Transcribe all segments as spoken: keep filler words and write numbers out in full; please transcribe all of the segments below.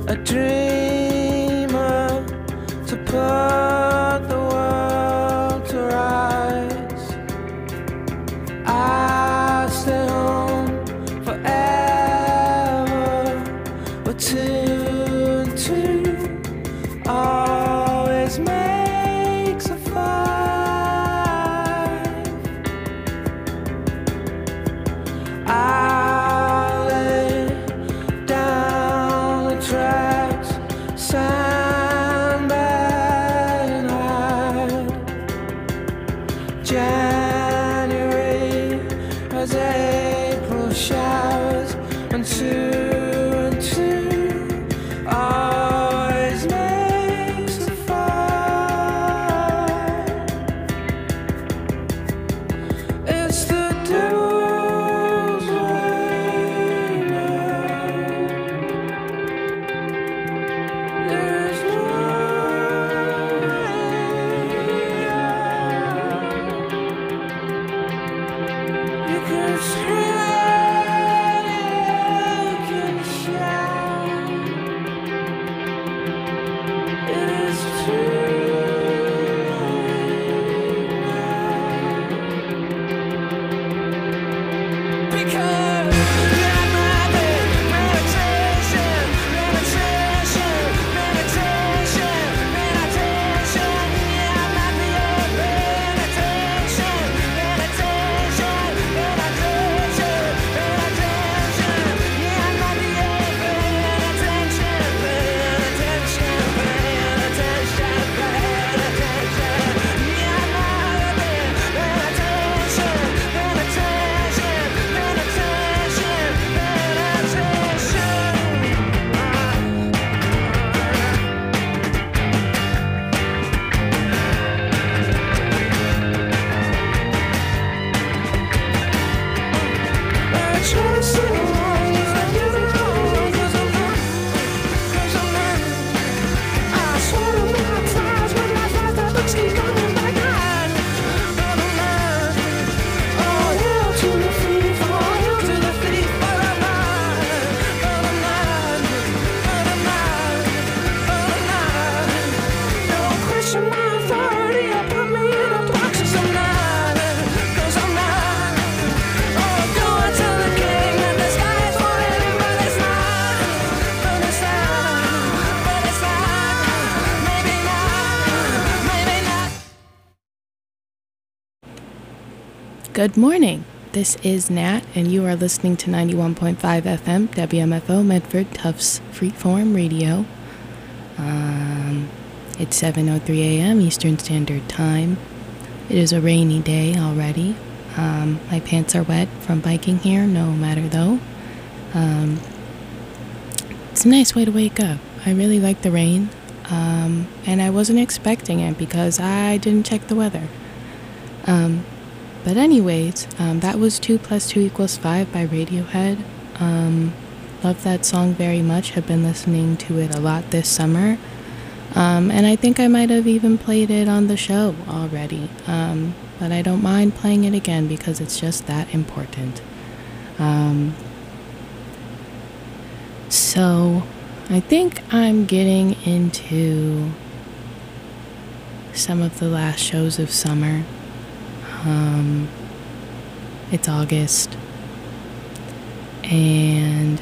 a dreamer to put the world to rights. I stay home forever, but two and two always makes a five. I lay down the tracks, sandbag and hide. January has April showers, and two and two always makes a five. It's the devil's way now. There's no way out. You can scream, you can shout. It is too late now. Because you're my meditation, meditation, meditation, meditation. Yeah, I'm not the old meditation, meditation, meditation, meditation. Yeah, I'm not the old meditation, meditation, meditation, meditation. Yeah, I'm not the meditation, meditation, meditation, Good morning. This is Nat, and you are listening to ninety-one point five F M W M F O Medford Tufts Freeform Radio. Um, it's seven oh three a m Eastern Standard Time. It is a rainy day already. Um, my pants are wet from biking here, no matter though. Um, it's a nice way to wake up. I really like the rain, um, and I wasn't expecting it because I didn't check the weather. Um, But anyways, um, that was two plus two equals five by Radiohead. Um, love that song very much. Have been listening to it a lot this summer. Um, and I think I might have even played it on the show already. Um, but I don't mind playing it again because it's just that important. Um, so I think I'm getting into some of the last shows of summer. Um, it's August, and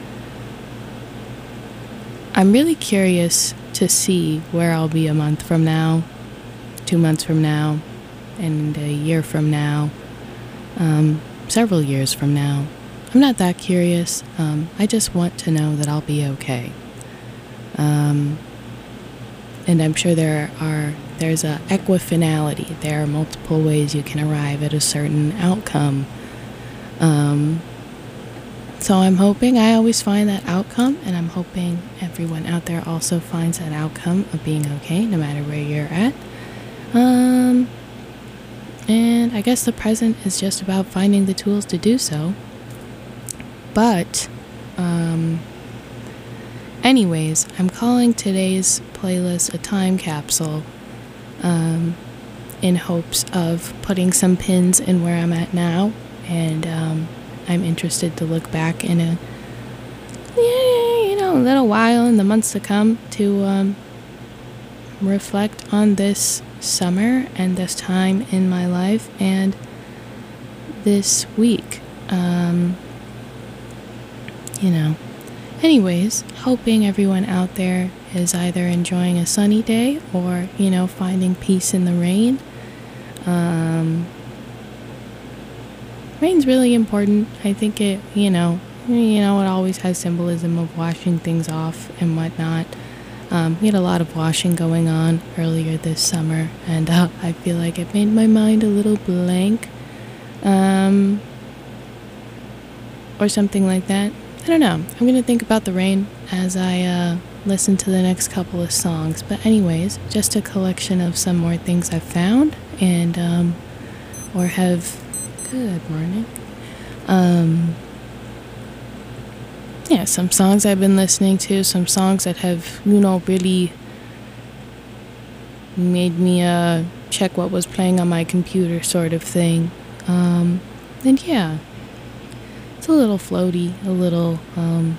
I'm really curious to see where I'll be a month from now, two months from now, and a year from now, um, several years from now. I'm not that curious. Um, I just want to know that I'll be okay. Um, and I'm sure there are There's a equifinality. There are multiple ways you can arrive at a certain outcome. Um, so I'm hoping I always find that outcome, and I'm hoping everyone out there also finds that outcome of being okay, no matter where you're at. Um, and I guess the present is just about finding the tools to do so. But, um, anyways, I'm calling today's playlist a time capsule. Um, in hopes of putting some pins in where I'm at now, and um, I'm interested to look back in a, yeah, you know, know, a little while in the months to come to um, reflect on this summer and this time in my life and this week. Um, you know. Anyways, hoping everyone out there is either enjoying a sunny day or, you know, finding peace in the rain. Um, rain's really important. I think it, you know, you know, it always has symbolism of washing things off and whatnot. Um, we had a lot of washing going on earlier this summer, and uh, I feel like it made my mind a little blank. Um, or something like that. I don't know. I'm going to think about the rain as I uh, listen to the next couple of songs. But anyways, just a collection of some more things I've found and, um, or have, good morning. Um, yeah, some songs I've been listening to, some songs that have, you know, really made me uh, check what was playing on my computer sort of thing. Um, and yeah. It's a little floaty, a little um,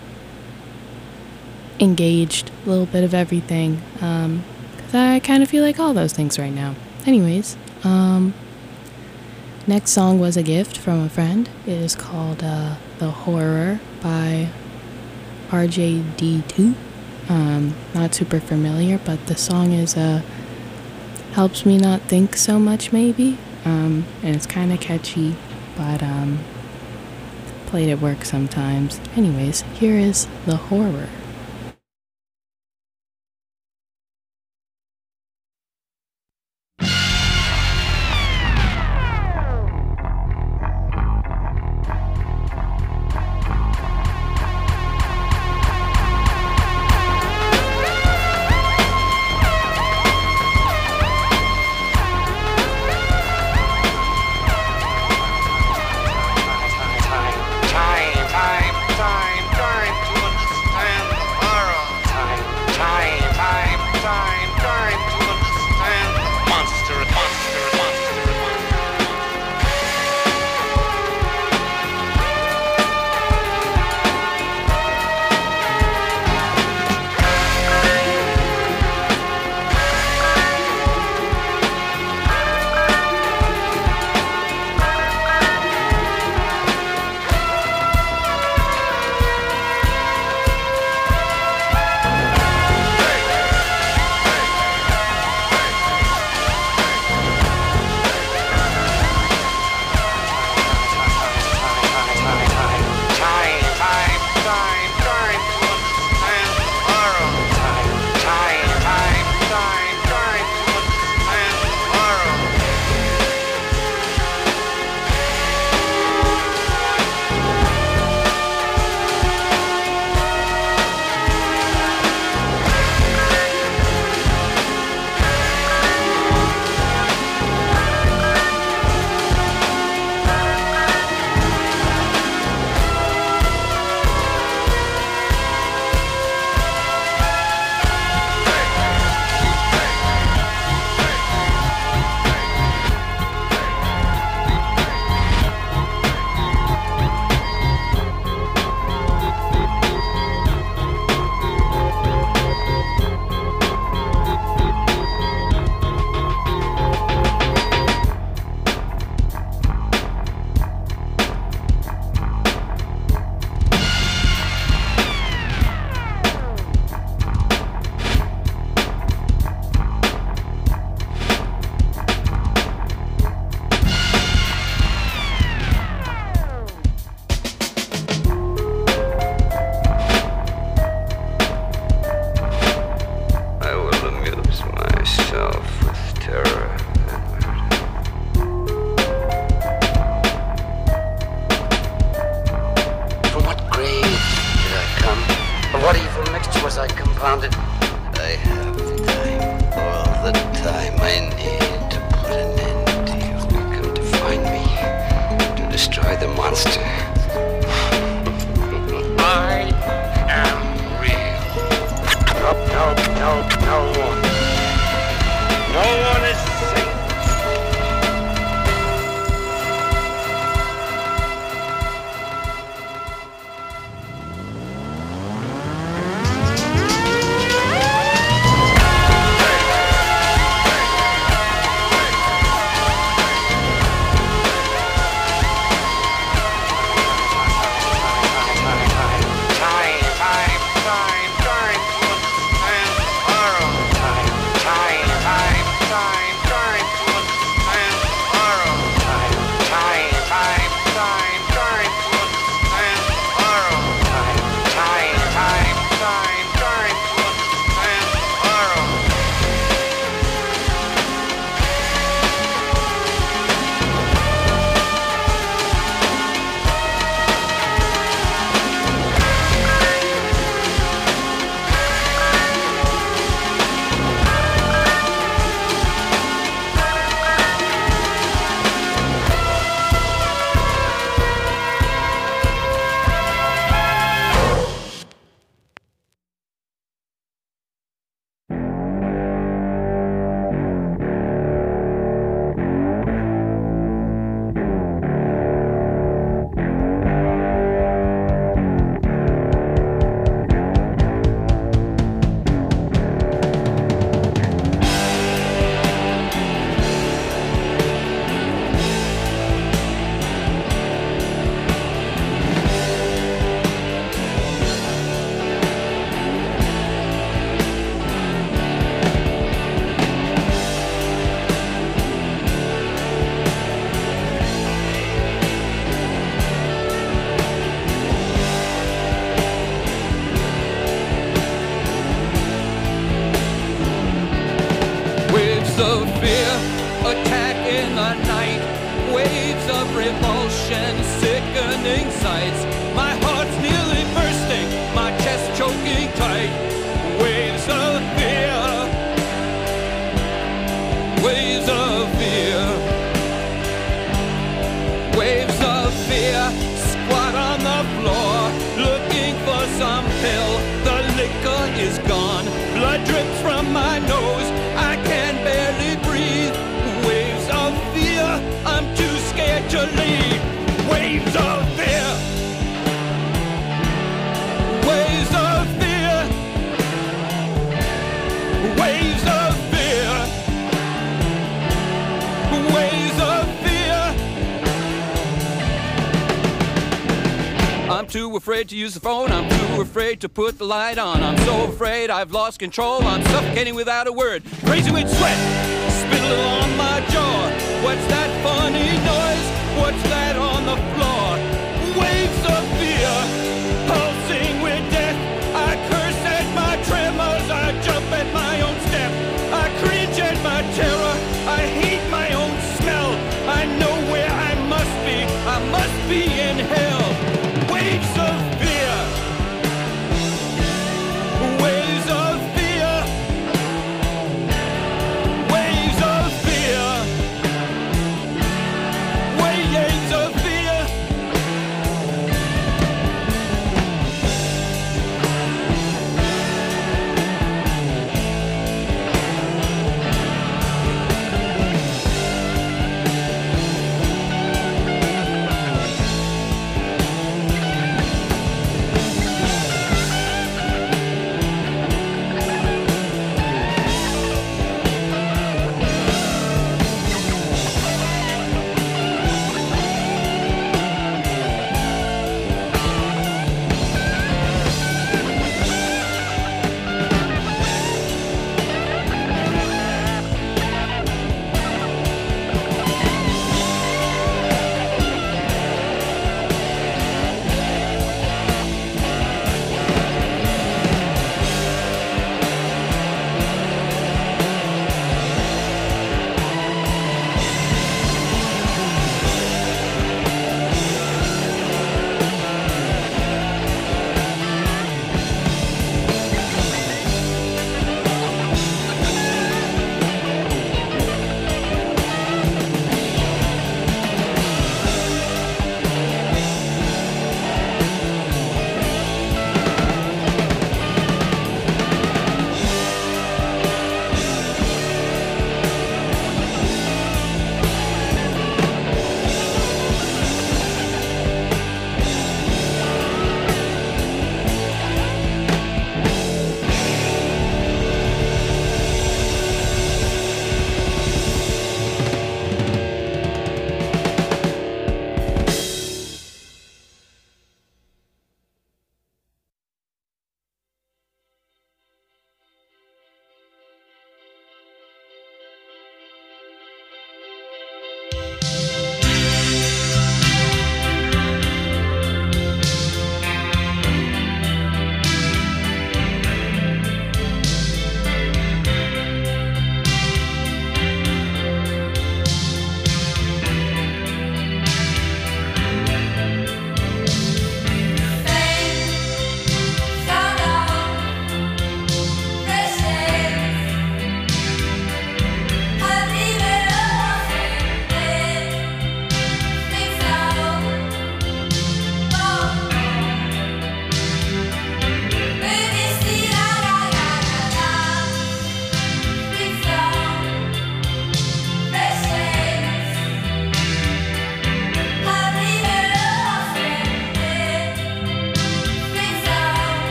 engaged, a little bit of everything. Um, 'cause I kind of feel like all those things right now. Anyways, um, next song was a gift from a friend. It is called uh, The Horror by R J D two. Um, not super familiar, but the song is uh, helps me not think so much maybe. Um, and it's kind of catchy, but um, played at work sometimes. Anyways, here is The Horror. vision, sickening sights. My heart's nearly bursting, my chest choking tight. Waves of fear, waves of fear, waves of fear. Squat on the floor, looking for some pill. The liquor is gone, blood drips from my nose. I can barely breathe. Waves of fear, I'm too scared to leave. Waves of fear, waves of fear, waves of fear, waves of fear. I'm too afraid to use the phone, I'm too afraid to put the light on. I'm so afraid I've lost control, I'm suffocating without a word. Crazy with sweat, spittle on my jaw. What's that funny noise? What's that on the floor? Waves of fear, pulsing with death. I curse at my tremors, I jump at my own step. I cringe at my terror, I hate my own smell. I know where I must be, I must be in hell. Waves of fear, waves of fear, waves of fear, waves of fear.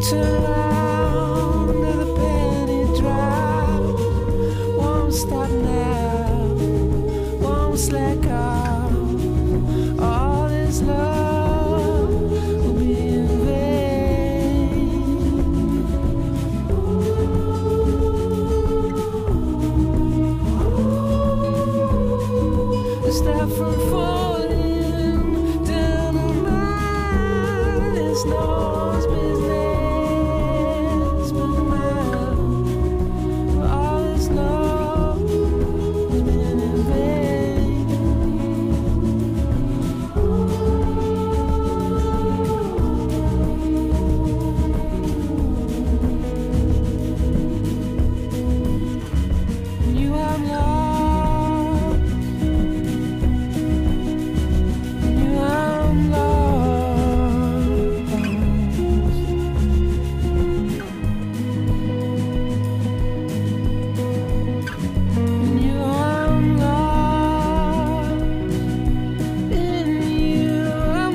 turn around to the penny drop. Won't stop now, won't slack off. All this love will be in vain. Stop from falling down the line. It's no one's business but mine. All this love has been in vain. You have lost. You have lost. You have lost. In you I'm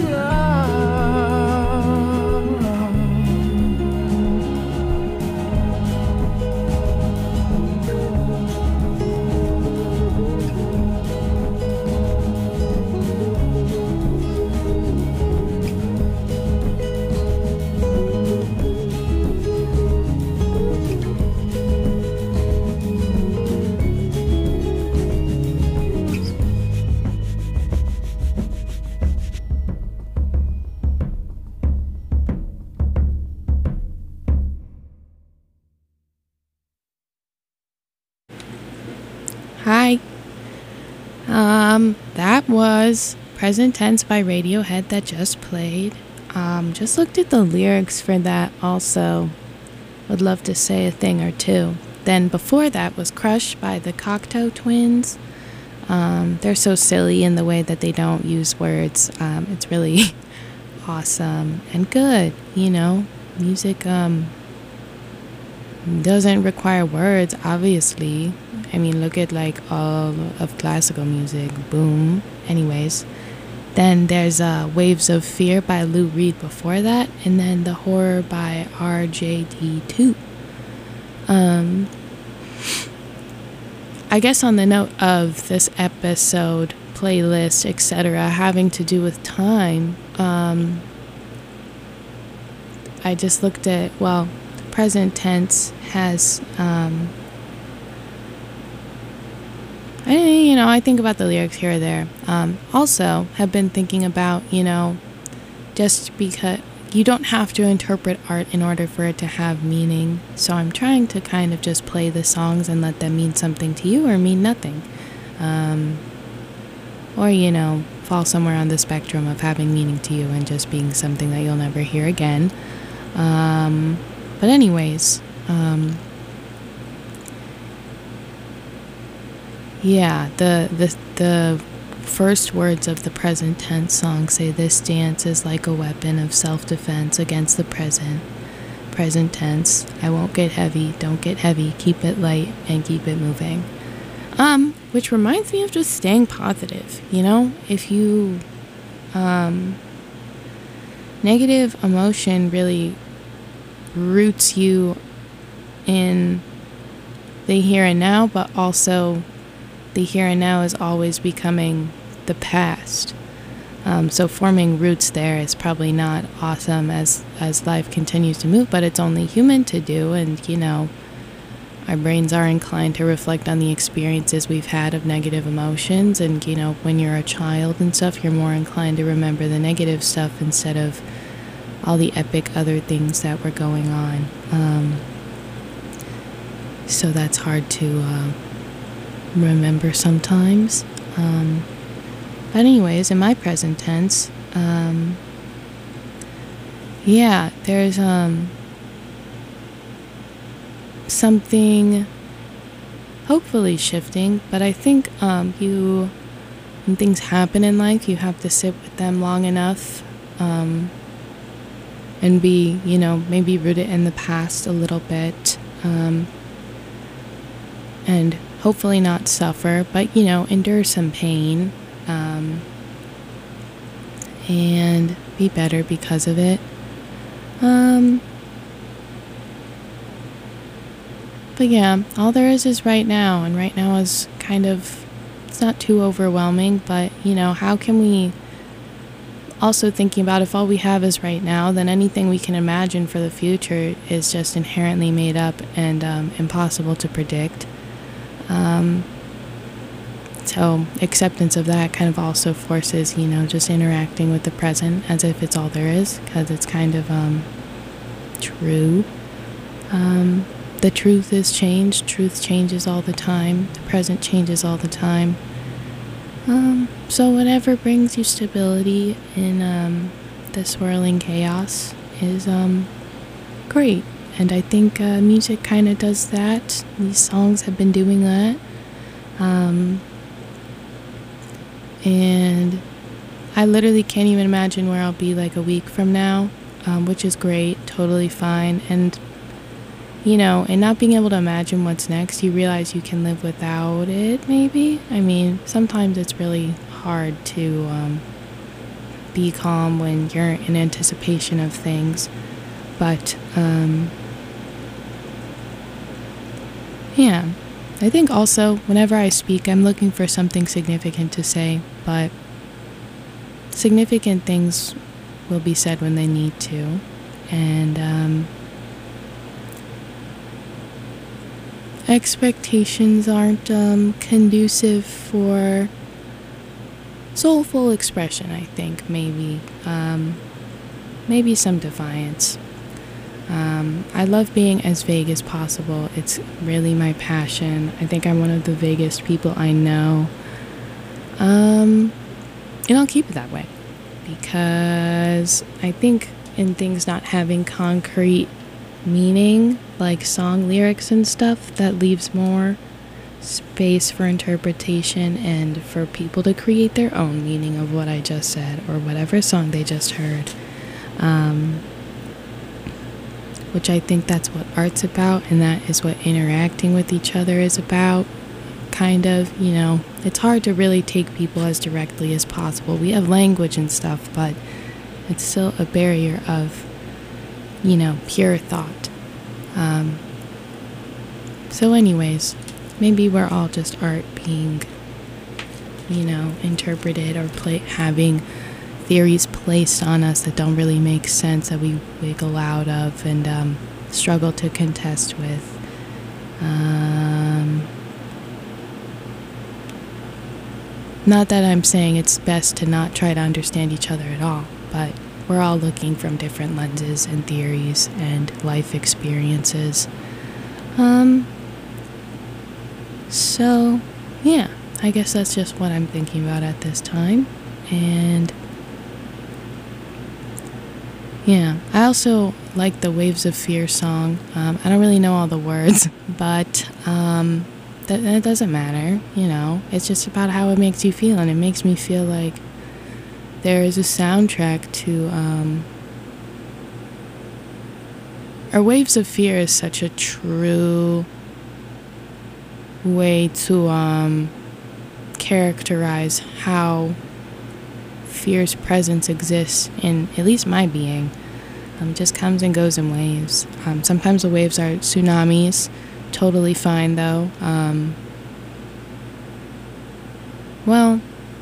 Hi. Um, that was Present Tense by Radiohead that just played. Um, just looked at the lyrics for that also. Would love to say a thing or two. Then before that was Crush by the Cocteau Twins. Um, they're so silly in the way that they don't use words. Um, it's really awesome and good, you know. Music, um, doesn't require words, obviously. I mean, look at like all of classical music. Boom. Anyways, then there's uh, Waves of Fear by Lou Reed before that, and then The Horror by R J D two. Um, I guess on the note of this episode, playlist, et cetera, having to do with time, um, I just looked at, well, present tense has, um, I, you know, I think about the lyrics here or there. Um, also, have been thinking about, you know, just because you don't have to interpret art in order for it to have meaning. So I'm trying to kind of just play the songs and let them mean something to you or mean nothing. Um, or, you know, fall somewhere on the spectrum of having meaning to you and just being something that you'll never hear again. Um, but anyways, um, yeah, the, the, the first words of the present tense song say, "This dance is like a weapon of self-defense against the present." Present tense, I won't get heavy, don't get heavy, keep it light and keep it moving. Um, which reminds me of just staying positive, you know? If you, um, negative emotion really roots you in the here and now, but also the here and now is always becoming the past. Um, so forming roots there is probably not awesome as, as life continues to move, but it's only human to do. And, you know, our brains are inclined to reflect on the experiences we've had of negative emotions. And, you know, when you're a child and stuff, you're more inclined to remember the negative stuff instead of all the epic other things that were going on. Um, so that's hard to uh, remember sometimes. Um, but anyways, in my present tense, um, yeah, there's um, something hopefully shifting, but I think um, you, when things happen in life, you have to sit with them long enough um, and be, you know, maybe rooted in the past a little bit. Um, and hopefully not suffer, but, you know, endure some pain, um, and be better because of it. Um, But yeah, all there is is right now, and right now is kind of, it's not too overwhelming, but you know, how can we, also thinking about if all we have is right now, then anything we can imagine for the future is just inherently made up and um, impossible to predict. Um, so acceptance of that kind of also forces, you know, just interacting with the present as if it's all there is, because it's kind of um, true. Um, the truth is change. Truth changes all the time. The present changes all the time. Um, so whatever brings you stability in um, the swirling chaos is um, great. And I think uh, music kind of does that. These songs have been doing that. Um, and I literally can't even imagine where I'll be like a week from now, um, which is great, totally fine. And, you know, and not being able to imagine what's next, you realize you can live without it, maybe. I mean, sometimes it's really hard to um, be calm when you're in anticipation of things. But, um, yeah, I think also whenever I speak, I'm looking for something significant to say, but significant things will be said when they need to. And, um, expectations aren't um, conducive for soulful expression, I think, maybe. Um, maybe some defiance. Um, I love being as vague as possible. It's really my passion. I think I'm one of the vaguest people I know. Um, and I'll keep it that way. Because I think in things not having concrete meaning, like song lyrics and stuff, that leaves more space for interpretation and for people to create their own meaning of what I just said or whatever song they just heard. Um, which I think that's what art's about, and that is what interacting with each other is about. Kind of, you know, it's hard to really take people as directly as possible. We have language and stuff, but it's still a barrier of, you know, pure thought. Um, so anyways, maybe we're all just art being, you know, interpreted or play, having theories placed on us that don't really make sense, that we wiggle out of and um, struggle to contest with. Um, not that I'm saying it's best to not try to understand each other at all, but we're all looking from different lenses and theories and life experiences. Um, so, yeah, I guess that's just what I'm thinking about at this time. And yeah, I also like the Waves of Fear song. Um, I don't really know all the words, but um, that, that doesn't matter, you know. It's just about how it makes you feel, and it makes me feel like there is a soundtrack to, um, or Waves of Fear is such a true way to um, characterize how fear's presence exists in at least my being. Um, it just comes and goes in waves. Um, sometimes the waves are tsunamis, totally fine though. Um, well,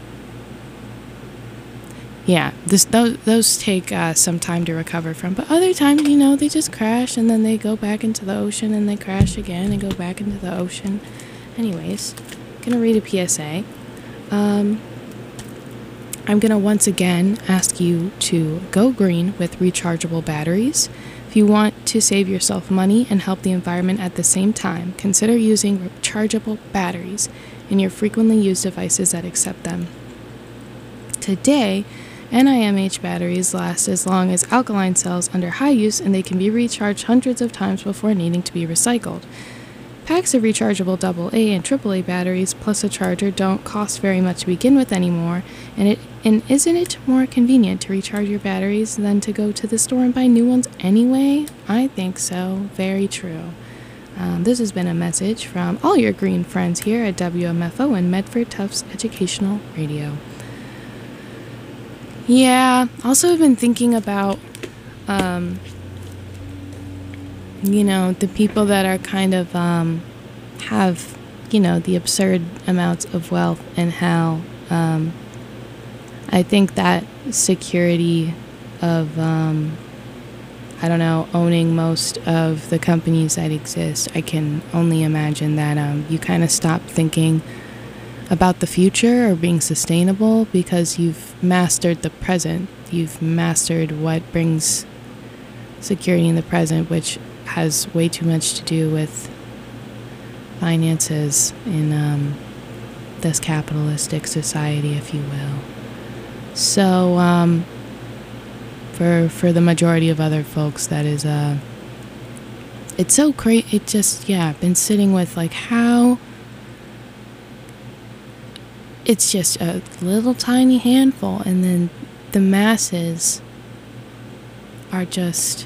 yeah, this, those, those take uh, some time to recover from, but other times, you know, they just crash and then they go back into the ocean and they crash again and go back into the ocean. Anyways, I'm gonna read a P S A. Um, I'm going to once again ask you to go green with rechargeable batteries. If you want to save yourself money and help the environment at the same time, consider using rechargeable batteries in your frequently used devices that accept them. Today, N I M H batteries last as long as alkaline cells under high use, and they can be recharged hundreds of times before needing to be recycled. Packs of rechargeable double A and triple A batteries plus a charger don't cost very much to begin with anymore, and it and isn't it more convenient to recharge your batteries than to go to the store and buy new ones anyway? I think so. Very true. Um, this has been a message from all your green friends here at W M F O and Medford Tufts Educational Radio. Yeah, also I've been thinking about um, you know, the people that are kind of um, have, you know, the absurd amounts of wealth, and how um, I think that security of, um, I don't know, owning most of the companies that exist, I can only imagine that um, you kind of stop thinking about the future or being sustainable because you've mastered the present. You've mastered what brings security in the present, which has way too much to do with finances in um, this capitalistic society, if you will. So, um, for for the majority of other folks, that is, uh, it's so great. It just, yeah, I've been sitting with, like, how it's just a little tiny handful, and then the masses are just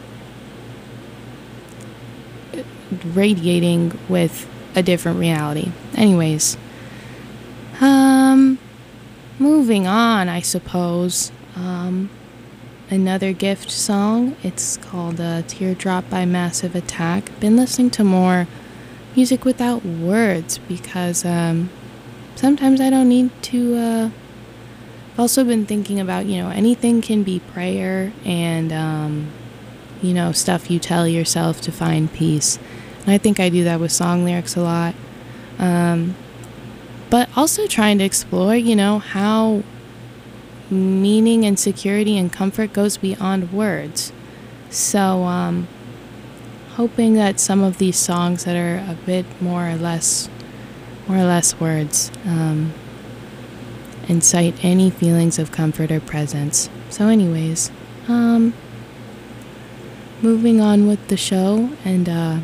radiating with a different reality. Anyways, um, moving on, I suppose. Um, another gift song. It's called uh, Teardrop by Massive Attack. Been listening to more music without words because um, sometimes I don't need to. Uh, I've also been thinking about, you know, anything can be prayer and, um, you know, stuff you tell yourself to find peace. And I think I do that with song lyrics a lot. Um, but also trying to explore, you know, how meaning and security and comfort goes beyond words. So, um, hoping that some of these songs that are a bit more or less, more or less words, um, incite any feelings of comfort or presence. So anyways, um, moving on with the show, and, uh,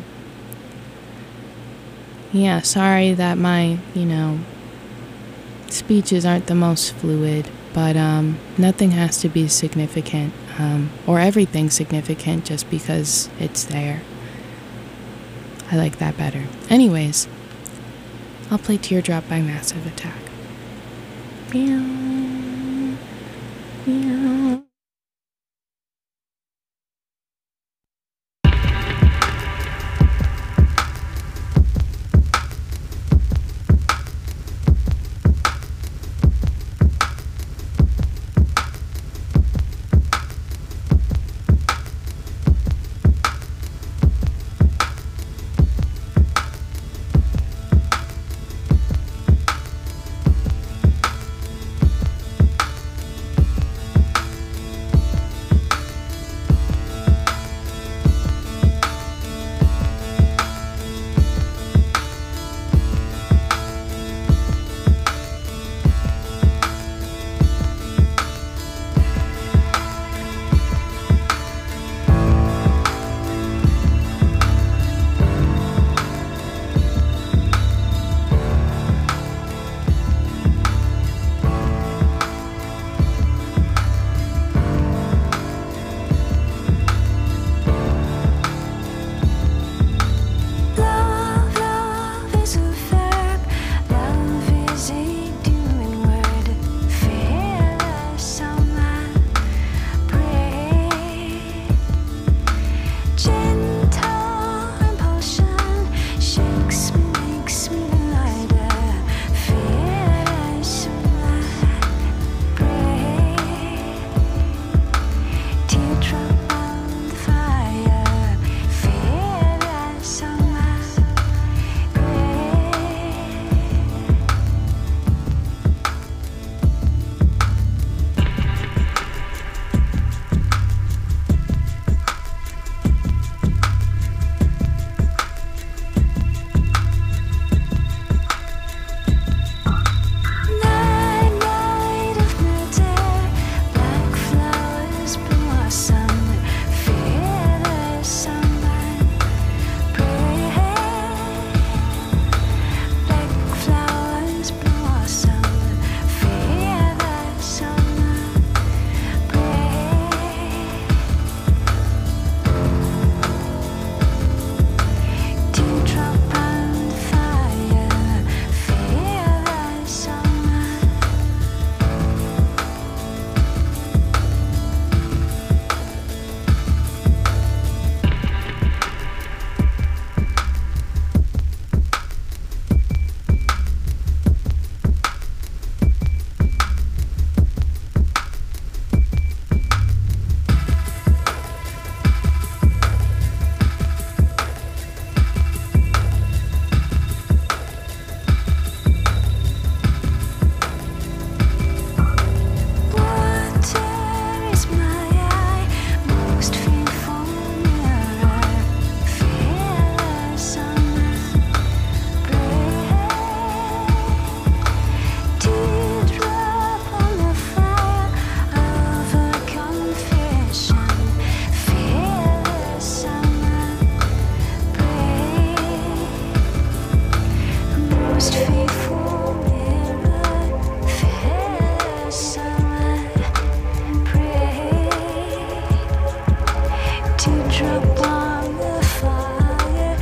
yeah, sorry that my, you know, speeches aren't the most fluid, but, um, nothing has to be significant, um, or everything significant just because it's there. I like that better. Anyways, I'll play Teardrop by Massive Attack. Meow. Meow. teardrop on the fire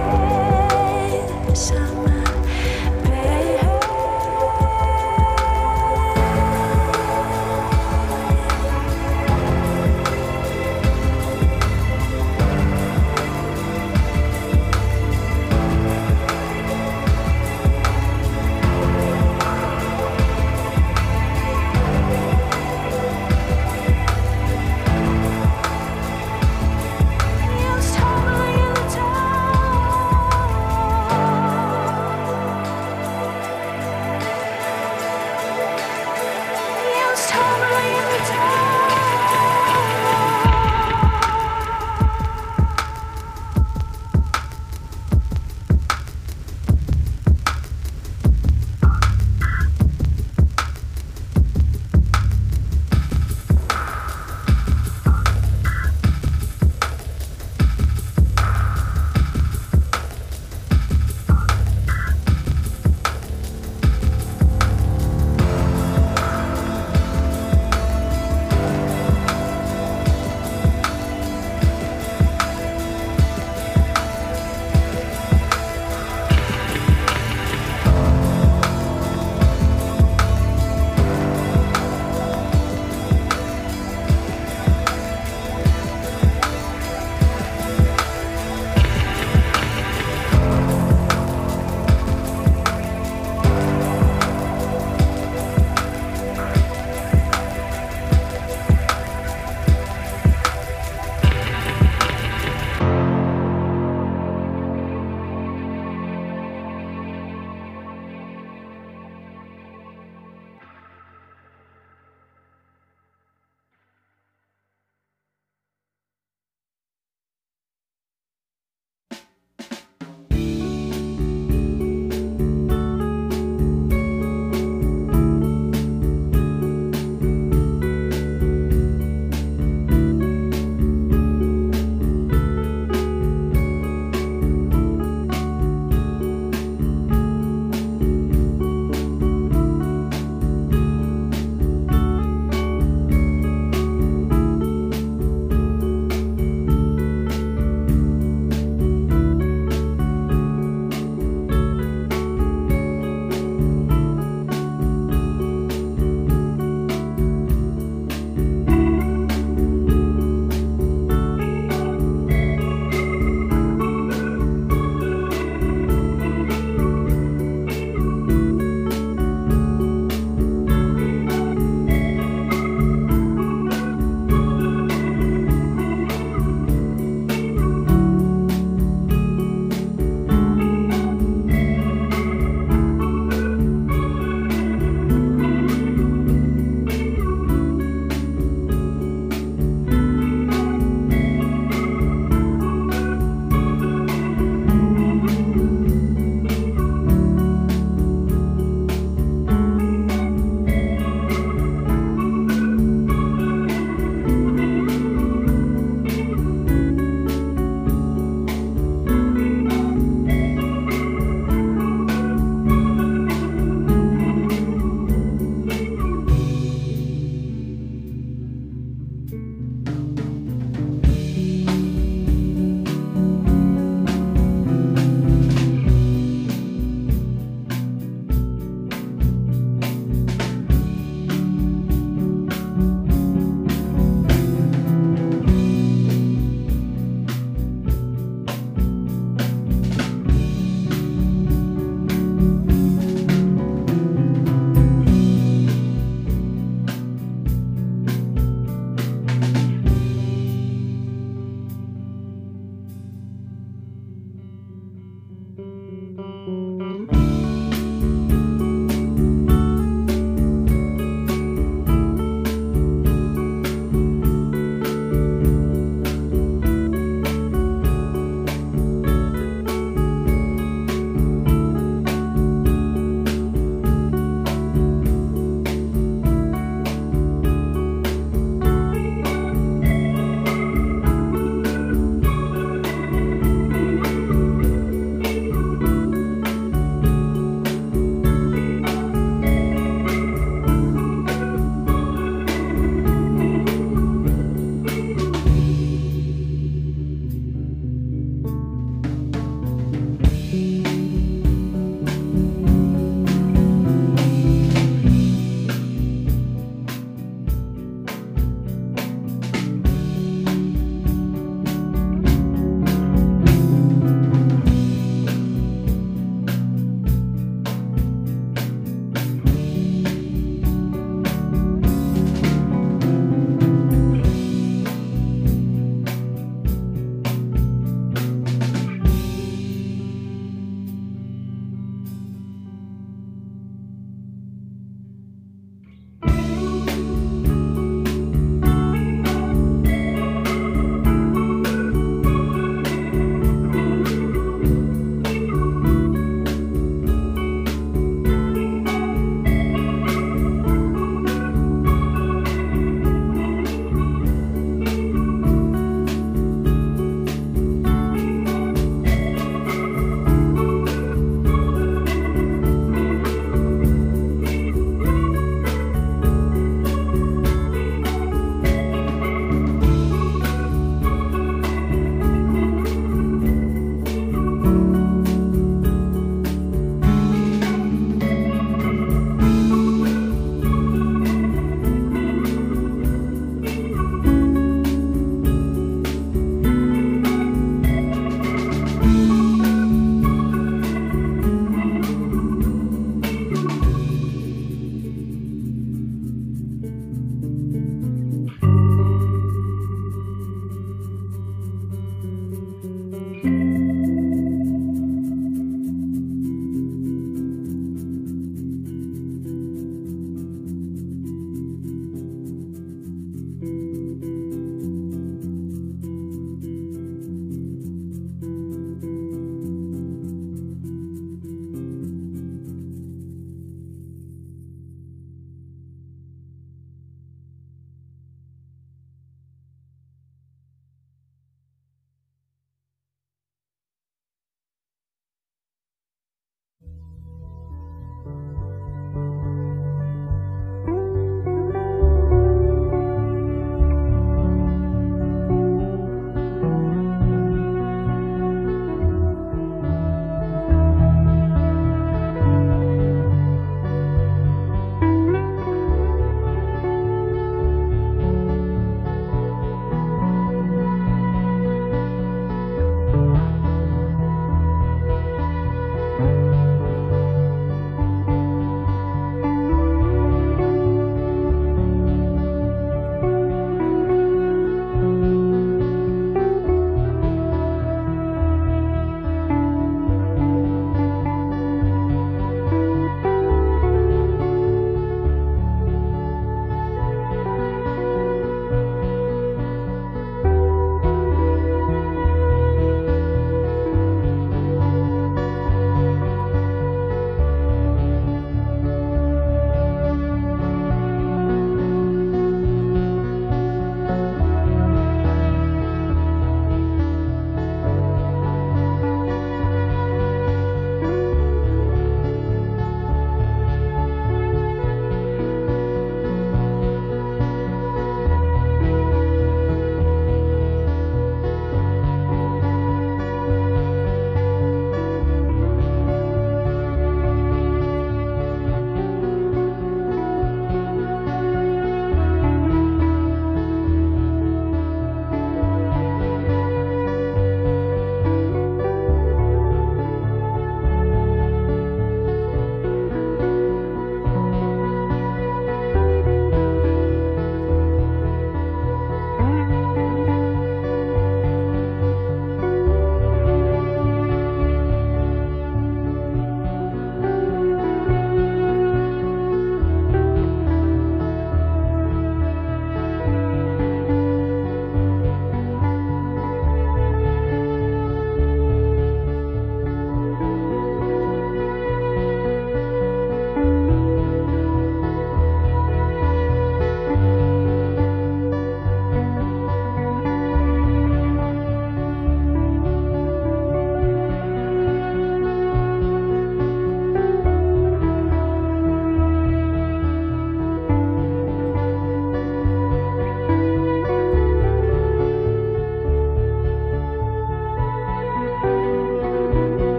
face of my bed.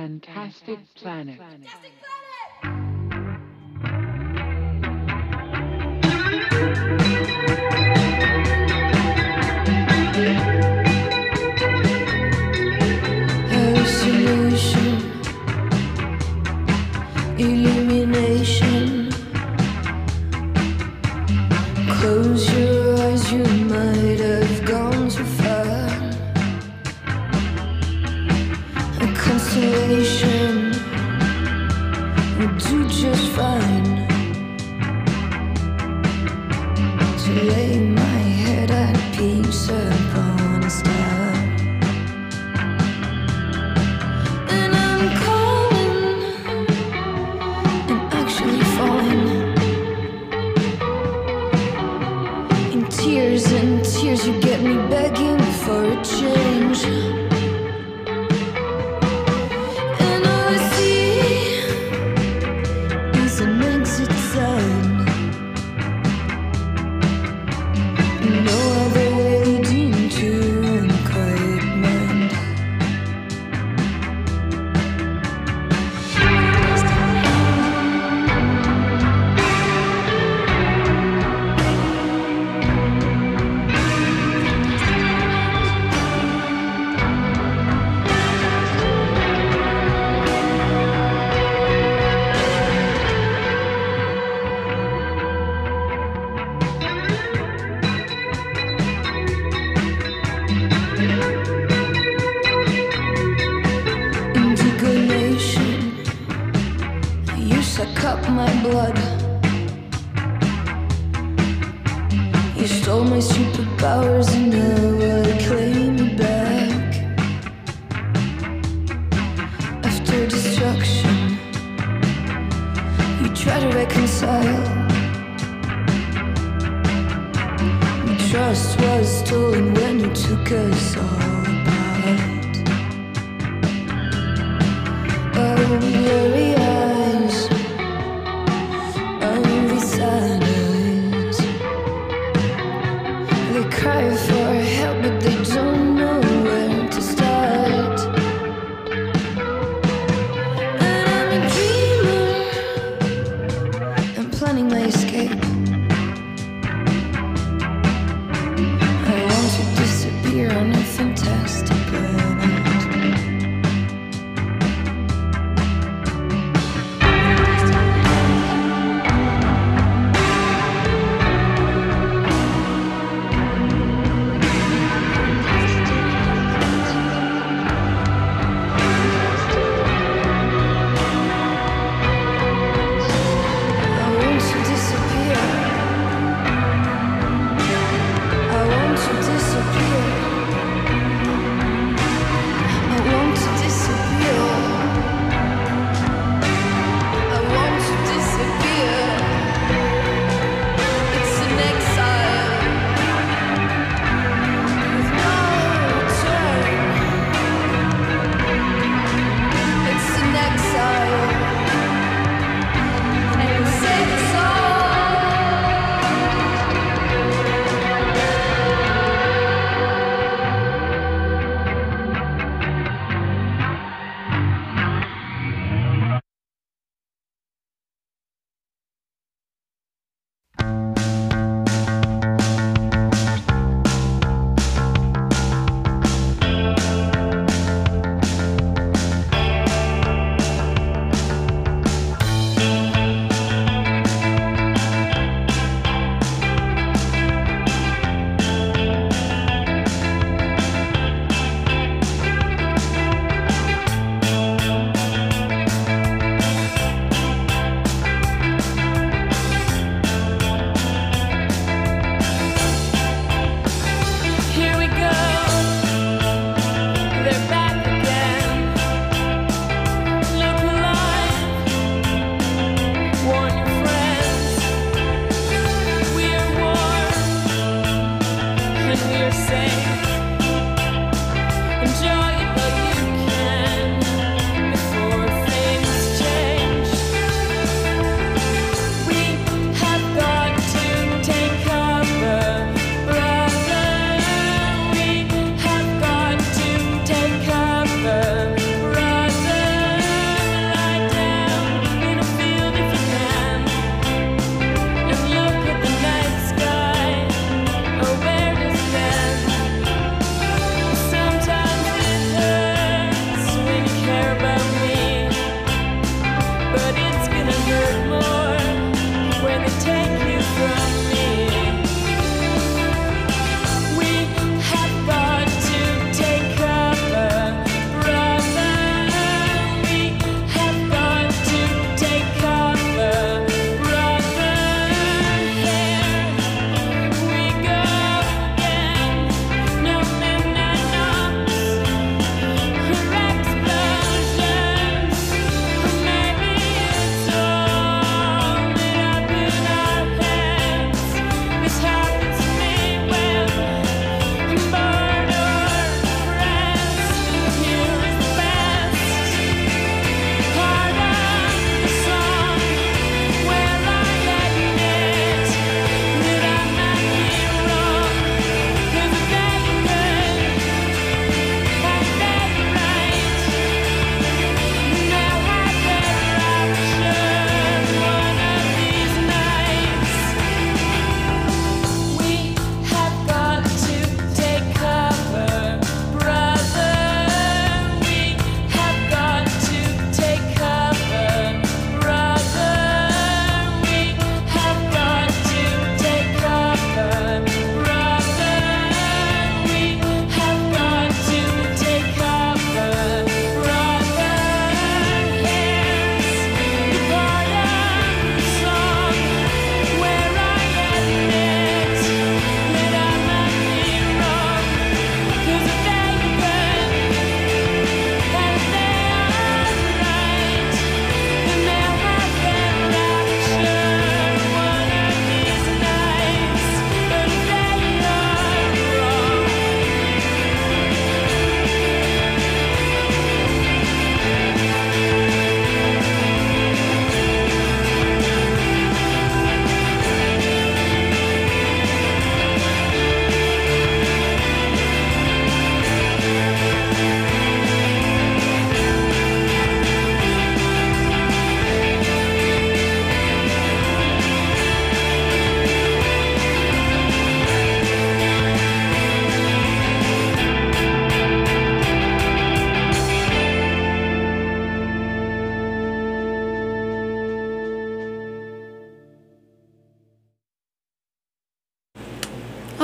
fantastic planet. Hallucination, illumination. Close your eyes, you might have gone too far. A constellation would do just fine to lay my head at peace upon a star. And I'm calling and actually falling in tears and tears. You get me begging for a change. And all I see is an exit sign. No other way leading to unquiet mind. Indigo nation, you suck up my blood. You stole my superpowers and now I claim you back. After destruction, you try to reconcile. Trust was stolen when you took us all apart. Oh, blurry eyes, envy silence. They cry for help, but they don't know where to start. And I'm a dreamer, I'm planning my escape. I want to disappear on a fantastic planet. I want to disappear.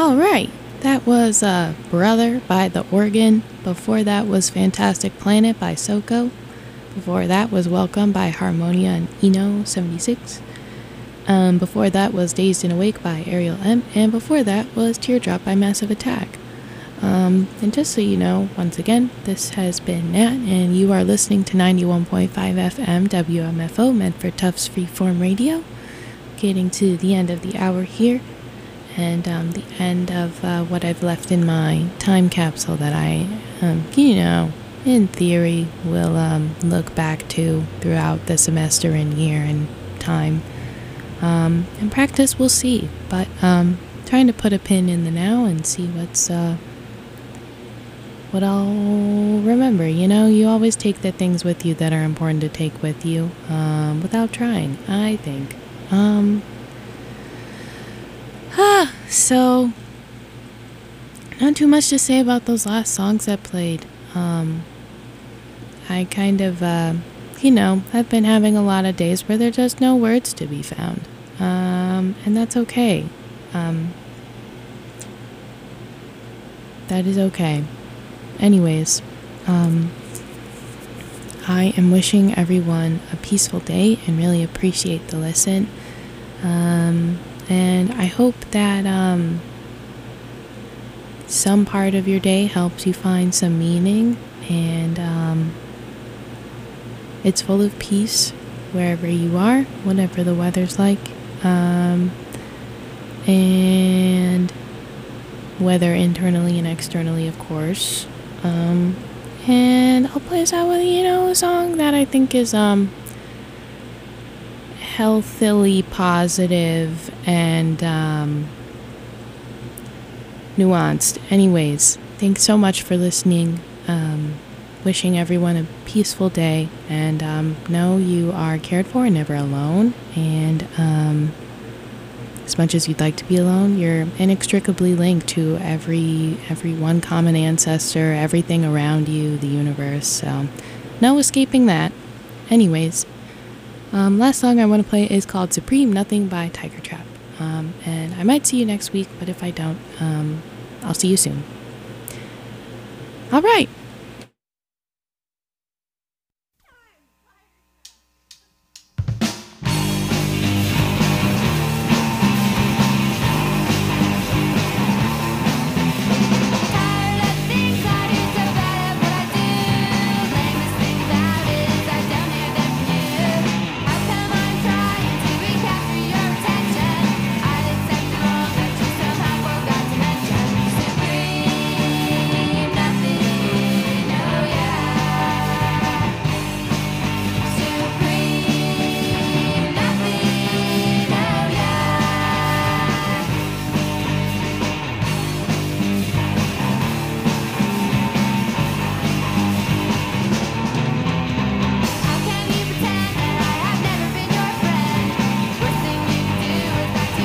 All right, that was uh, Brother by The Organ. Before that was Fantastic Planet by Soko. Before that was Welcome by Harmonia and Eno seventy-six. Um, before that was Dazed and Awake by Ariel M. And before that was Teardrop by Massive Attack. Um, and just so you know, once again, this has been Nat, and you are listening to ninety-one point five F M W M F O, meant for Tufts Freeform Radio. Getting to the end of the hour here, and um, the end of uh, what I've left in my time capsule that I, um, you know, in theory, will um, look back to throughout the semester and year and time. Um, in practice, we'll see, but um, trying to put a pin in the now and see what's uh, what I'll remember. You know, you always take the things with you that are important to take with you, um, without trying, I think. Um, ah, so, not too much to say about those last songs that played. Um, I kind of, uh, you know, I've been having a lot of days where there's just no words to be found. Um, and that's okay. Um, that is okay. Anyways, um, I am wishing everyone a peaceful day and really appreciate the listen. Um, and I hope that, um, some part of your day helps you find some meaning, and, um, it's full of peace wherever you are, whatever the weather's like, um, and whether internally and externally, of course. Um, and I'll play us out with, you know, a song that I think is, um, healthily positive and, um, nuanced. Anyways, thanks so much for listening. Um, wishing everyone a peaceful day, and um, know you are cared for and never alone. And um, as much as you'd like to be alone, you're inextricably linked to every every one common ancestor, everything around you, the universe. So no escaping that. Anyways, um, last song I want to play is called Supreme Nothing by Tiger Trap. Um, and I might see you next week, but if I don't, um, I'll see you soon. All right.